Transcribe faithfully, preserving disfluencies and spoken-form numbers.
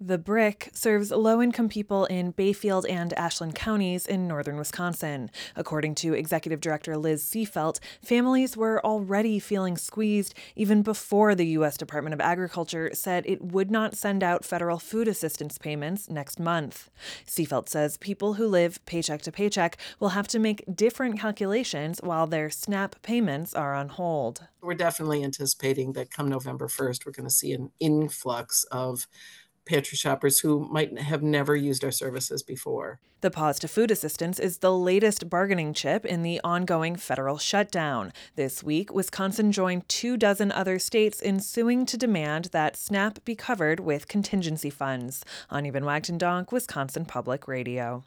The BRIC serves low-income people in Bayfield and Ashland counties in northern Wisconsin. According to Executive Director Liz Seefelt, families were already feeling squeezed even before the U S Department of Agriculture said it would not send out federal food assistance payments next month. Seefelt says people who live paycheck to paycheck will have to make different calculations while their SNAP payments are on hold. We're definitely anticipating that come November first, we're going to see an influx of pantry shoppers who might have never used our services before. The pause to food assistance is the latest bargaining chip in the ongoing federal shutdown. This week, Wisconsin joined two dozen other states in suing to demand that SNAP be covered with contingency funds. Anya Van Wagten Donk, Wisconsin Public Radio.